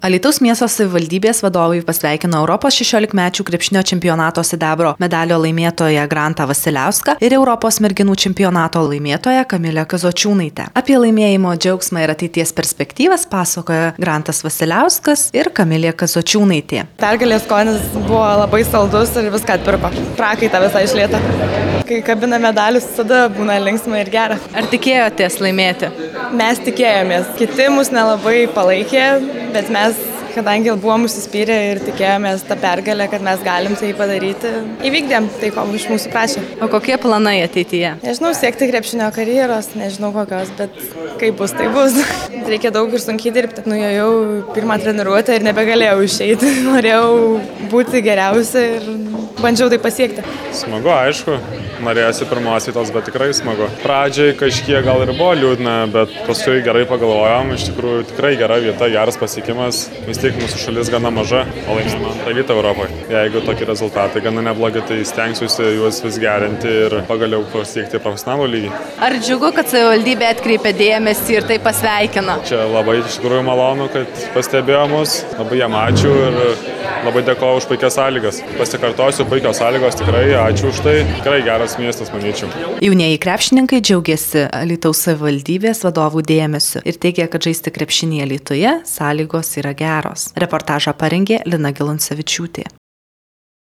Alytaus miesto savivaldybės vadovai pasveikino Europos 16-mečių krepšinio čempionato sidabro medalio laimėtoją Grantą Vasiliauską ir Europos merginų čempionato laimėtoją Kamilę Kazočiūnaitę. Apie laimėjimo džiaugsmą ir ateities perspektyvas pasakoja Grantas Vasiliauskas ir Kamilė Kazočiūnaitė. Pergalės skonis buvo labai saldus ir viską atpirko. Prakaitą visą išlietą. Kai kabina medalius, tada būna linksma ir gera. Ar tikėjotės laimėti? Mes tikėjomės. Kiti mus nelabai palaikė, bet mes, kadangi buvom užsispyrę ir tikėjomės tą pergalę, kad mes galim tai padaryti, įvykdėm tai, ko iš mūsų prašė. O kokie planai ateityje? Nežinau, siekti krepšinio karjeros, nežinau kokios, bet kaip bus, tai bus. Reikia daug ir sunkiai dirbti. Nuėjau pirmą treniruotę ir nebegalėjau išeiti. Norėjau būti geriausia ir bandžiau tai pasiekti. Smagu, aišku. Norėjusi pirmos vietos, bet tikrai smagu. Pradžiai kažkiek gal ir buvo liūdna, bet paskui gerai pagalvojom. Iš tikrųjų tikrai gera vieta, geras pasiekimas. Vis tiek mūsų šalis gana maža, o laimėjome antrą vietą Europoje. Jeigu tokie rezultatai gana neblogi, tai stengsiuosi juos vis gerinti ir pagaliau pasiekti profesionalų lygį. Ar džiugu, kad savivaldybė atkreipė dėmesį ir tai pasveikino? Čia labai iš tikrųjų malonu, kad pastebėjo mus. Labai jam ačiū ir labai dėkoju už puikias sąlygas. Pasikartosiu, puikios sąlygos, tikrai ačiū už tai. Tikrai geras miestas, manyčiau. Jaunieji krepšininkai džiaugiasi Alytaus savivaldybės vadovų dėmesiu ir teigia, kad žaisti krepšinį Alytuje sąlygos yra geros. Reportažą parengė Lina Giluncevičiūtė.